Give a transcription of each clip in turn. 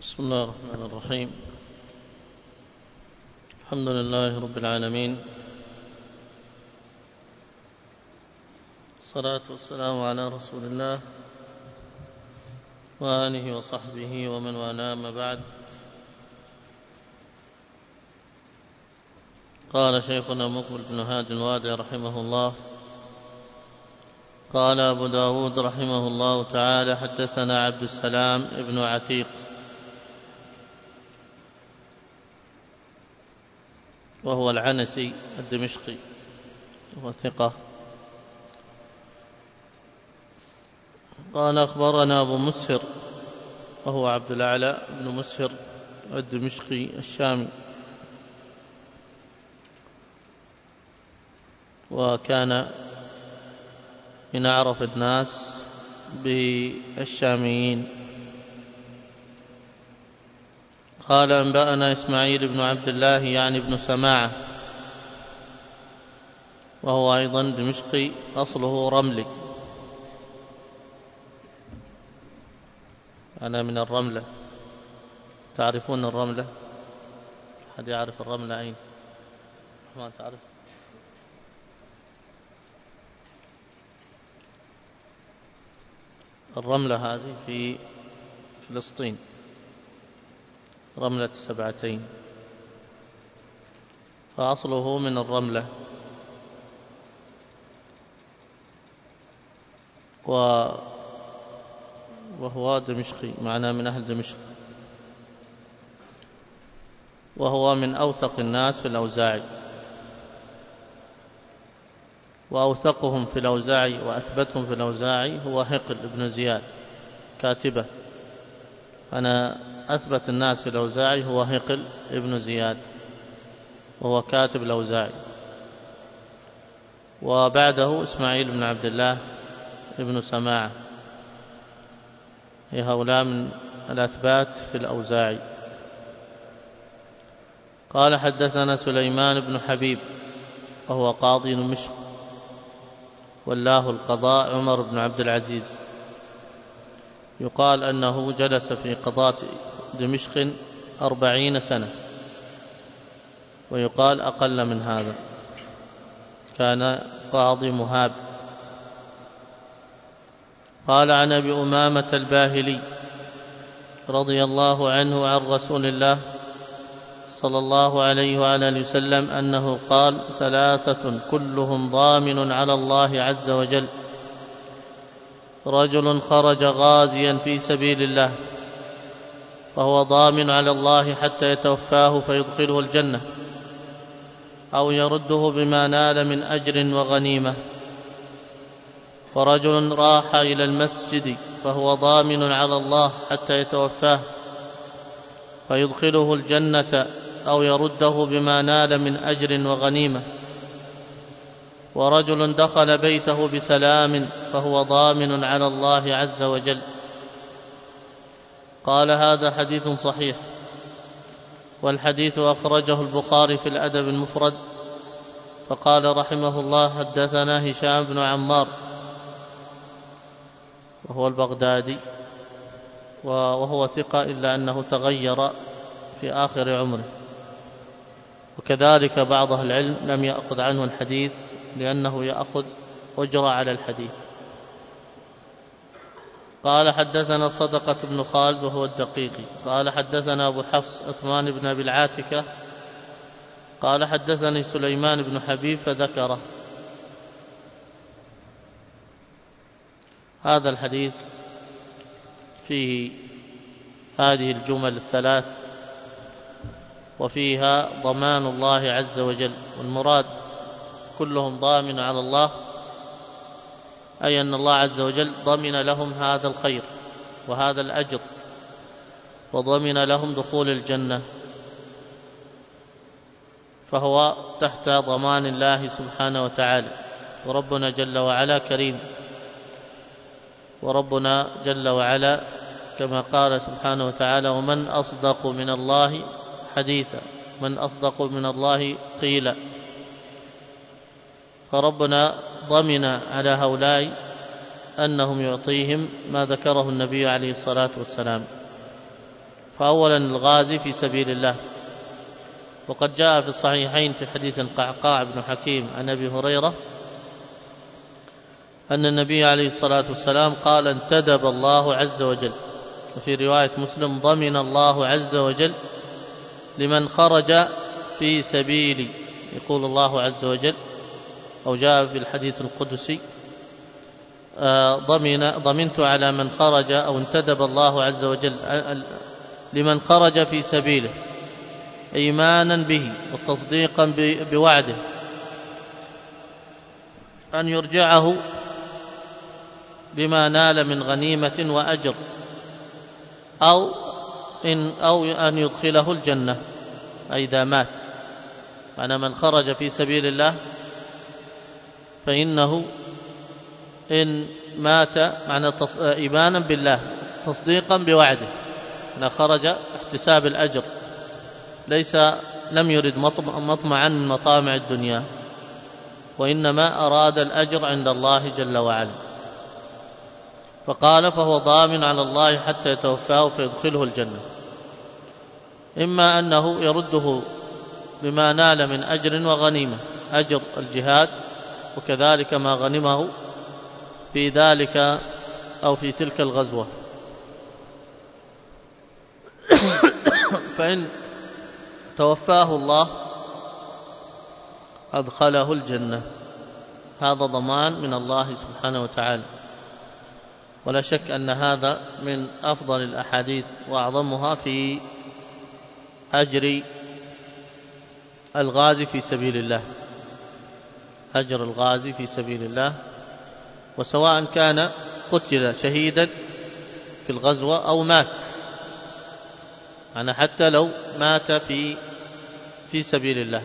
بسم الله الرحمن الرحيم. الحمد لله رب العالمين، الصلاة والسلام على رسول الله وآله وصحبه ومن والاه، أما بعد. قال شيخنا مقبل بن هادي الوادي رحمه الله: قال أبو داود رحمه الله تعالى: حدثنا عبد السلام ابن عتيق وهو العنسي الدمشقي، وهو ثقة. قال أخبرنا أبو مسهر وهو عبد الأعلى بن مسهر الدمشقي الشامي، وكان من أعرف الناس بالشاميين. قال أنبأنا إسماعيل بن عبد الله يعني ابن سماعة، وهو أيضا دمشقي، أصله رملي، أنا من الرملة. تعرفون الرملة؟ أحد يعرف الرملة أين؟ ما تعرف؟ الرملة هذه في فلسطين، رملة السبعتين، فأصله من الرملة، وهو دمشقي، معناه من أهل دمشق، وهو من أوثق الناس في الأوزاعي، وأوثقهم في الأوزاعي وأثبتهم في الأوزاعي هو هقل بن زياد كاتبه. أنا أثبت الناس في الأوزاعي هو هقل ابن زياد، وهو كاتب الأوزاعي، وبعده إسماعيل بن عبد الله ابن سماعة. هؤلاء من الأثبات في الأوزاعي. قال حدثنا سليمان بن حبيب وهو قاضي دمشق، والله القضاء عمر بن عبد العزيز. يقال أنه جلس في قضاة دمشق 40 سنة، ويقال أقل من هذا، كان قاضي مهاب. قال عن أبي أمامة الباهلي رضي الله عنه عن رسول الله صلى الله عليه وآله وسلم أنه قال: 3 كلهم ضامن على الله عز وجل: رجل خرج غازيا في سبيل الله فهو ضامن على الله حتى يتوفاه فيدخله الجنة أو يرده بما نال من أجر وغنيمة. ورجل راح إلى المسجد فهو ضامن على الله حتى يتوفاه فيدخله الجنة أو يرده بما نال من أجر وغنيمة. ورجل دخل بيته بسلام فهو ضامن على الله عز وجل. قال: هذا حديث صحيح. والحديث أخرجه البخاري في الأدب المفرد. فقال رحمه الله: حدثنا هشام بن عمار وهو البغدادي، وهو ثقة، إلا أنه تغير في آخر عمره، وكذلك بعض أهل العلم لم يأخذ عنه الحديث لأنه يأخذ أجرة على الحديث. قال حدثنا صدقة بن خالد وهو الدقيقي. قال حدثنا أبو حفص عثمان بن أبي العاتكة قال حدثني سليمان بن حبيب فذكره. هذا الحديث فيه هذه الجمل الثلاث، وفيها ضمان الله عز وجل. والمراد كلهم ضامن على الله، أي أن الله عز وجل ضمن لهم هذا الخير وهذا الأجر، وضمن لهم دخول الجنة، فهو تحت ضمان الله سبحانه وتعالى. وربنا جل وعلا كريم، وربنا جل وعلا كما قال سبحانه وتعالى: ومن أصدق من الله حديثا، من أصدق من الله قيلا. فربنا ضمن على هؤلاء أنهم يعطيهم ما ذكره النبي عليه الصلاة والسلام. فأولا الغازي في سبيل الله، وقد جاء في الصحيحين في حديث القعقاع بن حكيم عن أبي هريرة أن النبي عليه الصلاة والسلام قال: انتدب الله عز وجل. وفي رواية مسلم: ضمن الله عز وجل لمن خرج في سبيلي. يقول الله عز وجل، أو جاء في الحديث القدسي: ضمنت على من خرج، أو انتدب الله عز وجل لمن خرج في سبيله إيمانا به وتصديقا بوعده أن يرجعه بما نال من غنيمة وأجر، أو أن يدخله الجنة، أي إذا مات. معنى من خرج في سبيل الله فإنه إن مات معنى إيمانا بالله تصديقا بوعده، أن خرج احتساب الأجر، لم يرد مطمعا من مطامع الدنيا، وإنما أراد الأجر عند الله جل وعلا. فقال: فهو ضامن على الله حتى يتوفاه فيدخله الجنة. إما أنه يرده بما نال من أجر وغنيمة، أجر الجهاد وكذلك ما غنمه في ذلك أو في تلك الغزوة. فإن توفاه الله أدخله الجنة. هذا ضمان من الله سبحانه وتعالى، ولا شك أن هذا من أفضل الأحاديث وأعظمها في أجر الغازي في سبيل الله، أجر الغازي في سبيل الله، وسواء كان قتل شهيدا في الغزوة أو مات، يعني حتى لو مات في سبيل الله.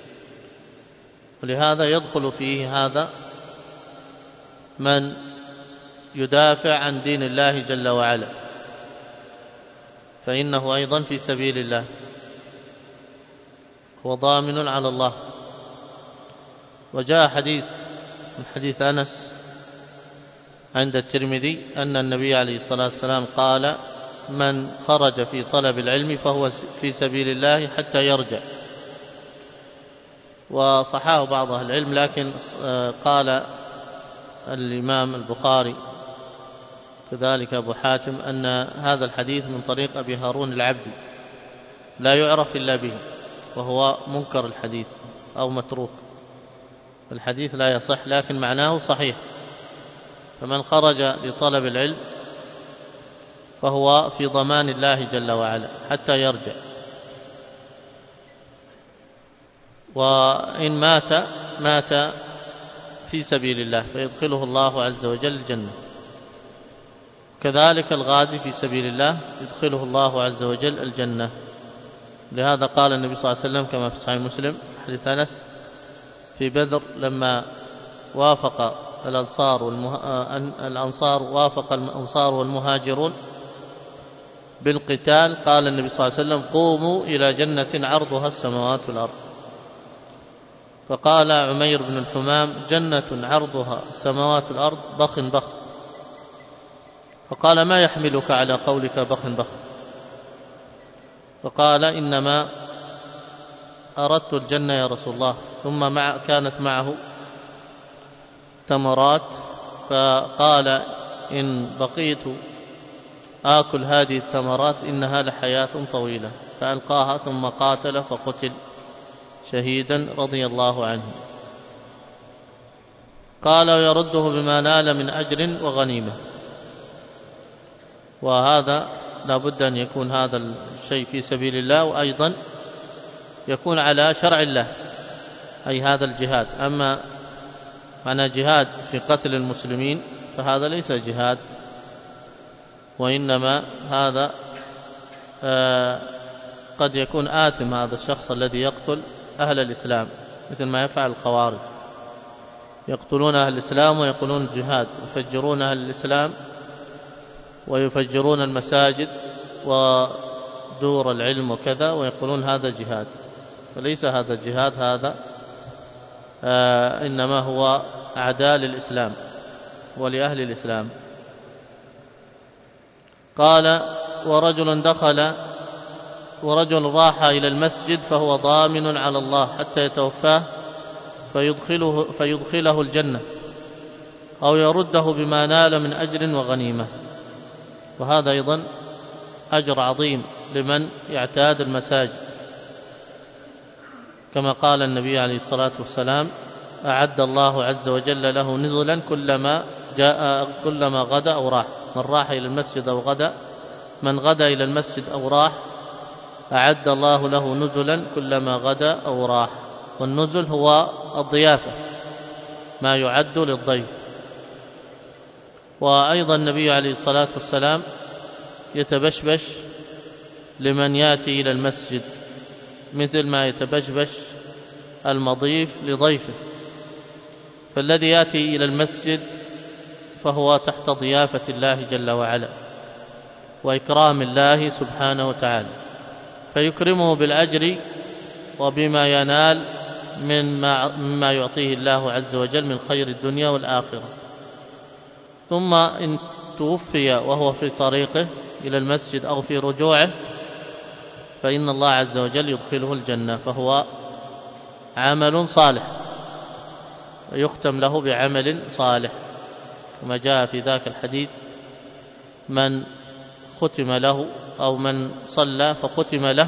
ولهذا يدخل فيه هذا من يدافع عن دين الله جل وعلا، فإنه أيضا في سبيل الله، هو ضامن على الله. وجاء حديث من حديث أنس عند الترمذي أن النبي عليه الصلاة والسلام قال: من خرج في طلب العلم فهو في سبيل الله حتى يرجع. وصححه بعض أهل العلم، لكن قال الإمام البخاري كذلك أبو حاتم أن هذا الحديث من طريق أبي هارون العبدي لا يعرف إلا به، وهو منكر الحديث أو متروك، الحديث لا يصح، لكن معناه صحيح. فمن خرج لطلب العلم فهو في ضمان الله جل وعلا حتى يرجع، وإن مات في سبيل الله فيدخله الله عز وجل الجنة. كذلك الغازي في سبيل الله يدخله الله عز وجل الجنة. لهذا قال النبي صلى الله عليه وسلم كما في صحيح مسلم في حديث أنس في بدر لما وافق الأنصار وافق الأنصار والمهاجرون بالقتال، قال النبي صلى الله عليه وسلم: قوموا إلى جنة عرضها السماوات والأرض. فقال عمير بن الحمام: جنة عرضها السماوات والأرض بخ بخ. فقال: ما يحملك على قولك بخ بخ؟ فقال: إنما أردت الجنة يا رسول الله. ثم كانت معه تمرات، فقال: إن بقيت آكل هذه التمرات إنها لحياة طويلة. فألقاها ثم قاتل فقتل شهيدا رضي الله عنه. قال: ويرده بما نال من أجر وغنيمة. وهذا لا بد أن يكون هذا الشيء في سبيل الله، وأيضا يكون على شرع الله، أي هذا الجهاد. أما معنى جهاد في قتل المسلمين فهذا ليس جهاد، وإنما هذا قد يكون آثم هذا الشخص الذي يقتل أهل الإسلام، مثل ما يفعل الخوارج، يقتلون أهل الإسلام ويقولون جهاد، يفجرون أهل الإسلام ويفجرون المساجد ودور العلم وكذا، ويقولون هذا جهاد. فليس هذا جهاد، هذا إنما هو أعداء للإسلام ولأهل الإسلام. قال: ورجل دخل ورجل راح إلى المسجد فهو ضامن على الله حتى يتوفاه فيدخله الجنة أو يرده بما نال من أجر وغنيمة. وهذا أيضا أجر عظيم لمن يعتاد المساجد، كما قال النبي عليه الصلاة والسلام: أعد الله عز وجل له نزلا كلما غدا أو راح. من راح إلى المسجد أو غدا، من غدا إلى المسجد أو راح، أعد الله له نزلا كلما غدا أو راح. والنزل هو الضيافة، ما يعد للضيف. وأيضا النبي عليه الصلاة والسلام يتبشبش لمن يأتي إلى المسجد مثل ما يتبشبش المضيف لضيفه. فالذي يأتي إلى المسجد فهو تحت ضيافة الله جل وعلا وإكرام الله سبحانه وتعالى، فيكرمه بالأجر وبما ينال مما يعطيه الله عز وجل من خير الدنيا والآخرة. ثم إن توفي وهو في طريقه إلى المسجد أو في رجوعه فإن الله عز وجل يدخله الجنة، فهو عمل صالح ويختم له بعمل صالح، كما جاء في ذاك الحديث: من ختم له أو من صلى فختم له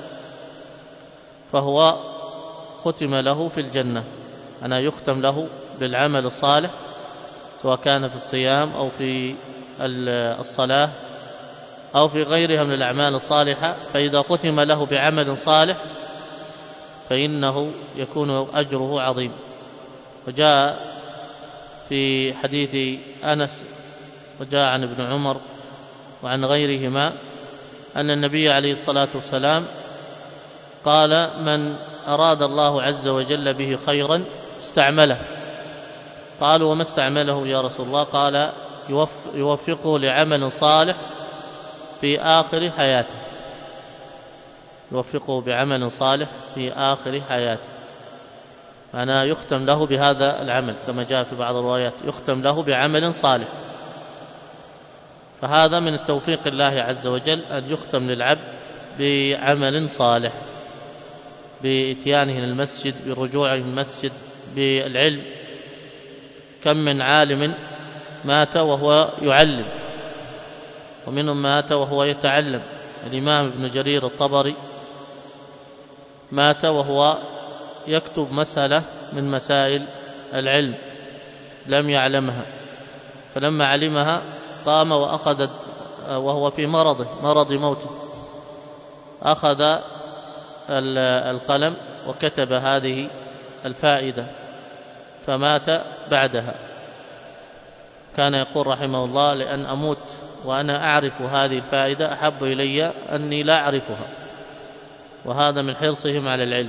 فهو ختم له في الجنة. أنا يختم له بالعمل الصالح، سواء كان في الصيام أو في الصلاة أو في غيرها من الأعمال الصالحة. فإذا ختم له بعمل صالح فإنه يكون أجره عظيم. وجاء في حديث أنس وجاء عن ابن عمر وعن غيرهما أن النبي عليه الصلاة والسلام قال: من أراد الله عز وجل به خيرا استعمله. قالوا: وما استعمله يا رسول الله؟ قال: يوفقه لعمل صالح في آخر حياته. يوفقه بعمل صالح في آخر حياته، معناه يختم له بهذا العمل، كما جاء في بعض الروايات: يختم له بعمل صالح. فهذا من التوفيق الله عز وجل أن يختم للعبد بعمل صالح، بإتيانه المسجد، برجوعه المسجد، بالعلم. كم من عالم مات وهو يعلم، ومنهم مات وهو يتعلم. الإمام ابن جرير الطبري مات وهو يكتب مسألة من مسائل العلم لم يعلمها، فلما علمها قام وأخذ وهو في مرض موته، أخذ القلم وكتب هذه الفائدة فمات بعدها. كان يقول رحمه الله: لأن أموت وأنا أعرف هذه الفائدة أحب إلي أني لا أعرفها. وهذا من حرصهم على العلم.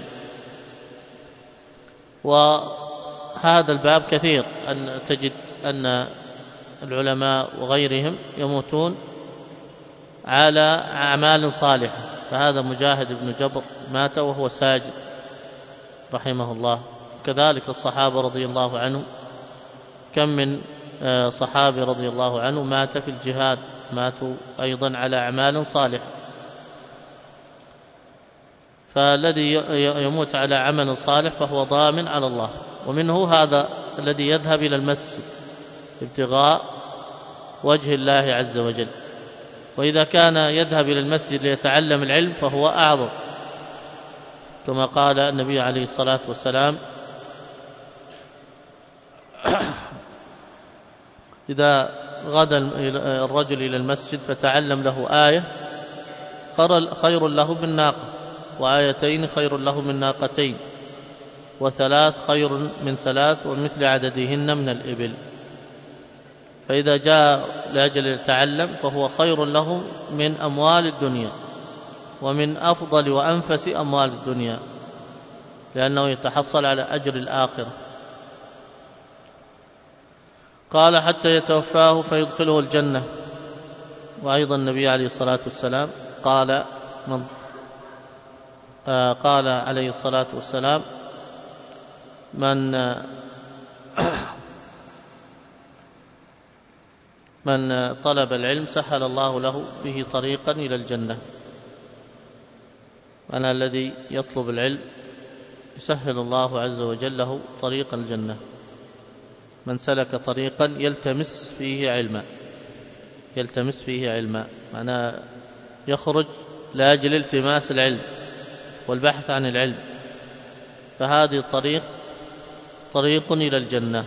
وهذا الباب كثير، أن تجد أن العلماء وغيرهم يموتون على أعمال صالحة. فهذا مجاهد بن جبر مات وهو ساجد رحمه الله. كذلك الصحابة رضي الله عنهم، كم من صحابي رضي الله عنه مات في الجهاد، ماتوا أيضا على أعمال صالحة. فالذي يموت على عمل صالح فهو ضامن على الله. ومنه هذا الذي يذهب إلى المسجد ابتغاء وجه الله عز وجل. وإذا كان يذهب إلى المسجد ليتعلم العلم فهو أعظم، كما قال النبي عليه الصلاة والسلام: إذا غدا الرجل إلى المسجد فتعلم له آية خير له من ناقة، وآيتين خير له من ناقتين، وثلاث خير من ثلاث، ومثل عددهن من الإبل. فإذا جاء لأجل يتعلم فهو خير له من أموال الدنيا، ومن أفضل وأنفس أموال الدنيا، لأنه يتحصل على أجر الآخرة. قال: حتى يتوفاه فيدخله الجنة. وأيضا النبي عليه الصلاة والسلام قال عليه الصلاة والسلام: من طلب العلم سهل الله له به طريقا إلى الجنة. أنا الذي يطلب العلم يسهل الله عز وجل له طريق الجنة. من سلك طريقا يلتمس فيه علما معناه يخرج لأجل التماس العلم والبحث عن العلم، فهذه طريق إلى الجنة.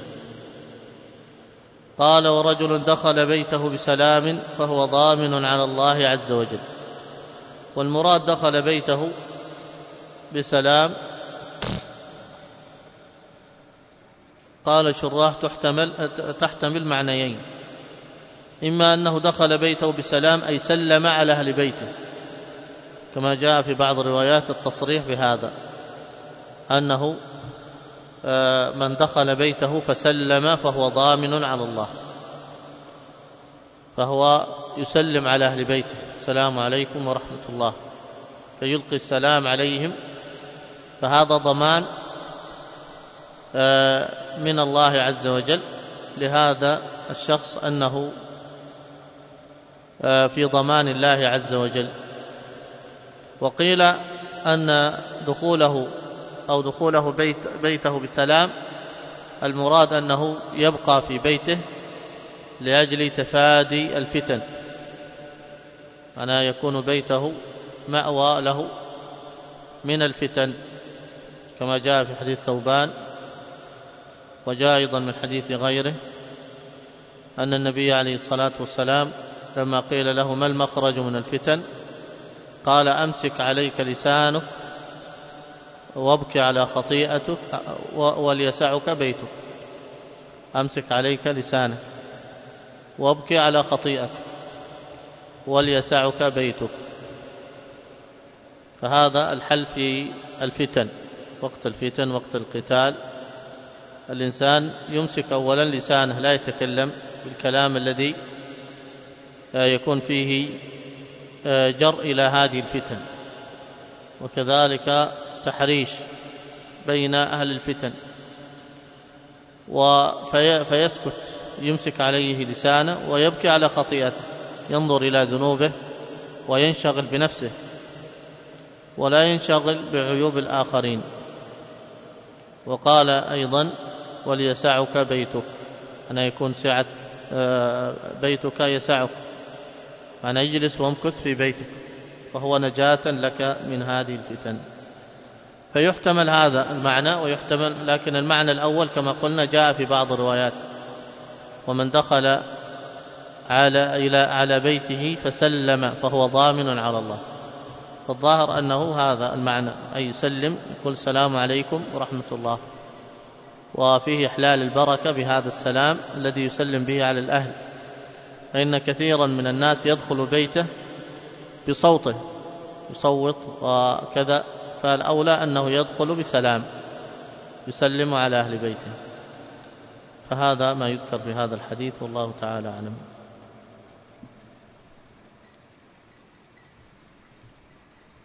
قال: ورجل دخل بيته بسلام فهو ضامن على الله عز وجل. والمراد دخل بيته بسلام، قال الشراح تحتمل معنيين: إما أنه دخل بيته بسلام أي سلم على أهل بيته، كما جاء في بعض الروايات التصريح بهذا، أنه من دخل بيته فسلم فهو ضامن على الله، فهو يسلم على أهل بيته: السلام عليكم ورحمة الله، فيلقي السلام عليهم، فهذا ضمان من الله عز وجل لهذا الشخص أنه في ضمان الله عز وجل. وقيل أن دخوله بيته بسلام المراد أنه يبقى في بيته لأجل تفادي الفتن، أنا يكون بيته مأوى له من الفتن، كما جاء في حديث ثوبان، وجاء أيضا من حديث غيره أن النبي عليه الصلاة والسلام لما قيل له: ما المخرج من الفتن؟ قال: أمسك عليك لسانك وابكي على خطيئتك وليسعك بيتك. أمسك عليك لسانك وابكي على خطيئتك وليسعك بيتك. فهذا الحل في الفتن، وقت الفتن، وقت القتال، الإنسان يمسك أولا لسانه، لا يتكلم بالكلام الذي يكون فيه جر إلى هذه الفتن، وكذلك تحريش بين أهل الفتن، فيسكت، يمسك عليه لسانه ويبكي على خطيئته، ينظر إلى ذنوبه وينشغل بنفسه ولا ينشغل بعيوب الآخرين. وقال أيضا: وليسعك بيتك، أن يكون سعة بيتك يسعك، أن يجلس وامكث في بيتك، فهو نجاة لك من هذه الفتن. فيحتمل هذا المعنى ويحتمل، لكن المعنى الأول كما قلنا جاء في بعض الروايات: ومن دخل على بيته فسلم فهو ضامن على الله. فالظاهر أنه هذا المعنى، أي يسلم، يقول: السلام عليكم ورحمة الله، وفيه إحلال البركة بهذا السلام الذي يسلم به على الأهل، فإن كثيرا من الناس يدخل بيته بصوته، يصوت وكذا، فالأولى أنه يدخل بسلام يسلم على أهل بيته. فهذا ما يذكر في هذا الحديث، والله تعالى أعلم.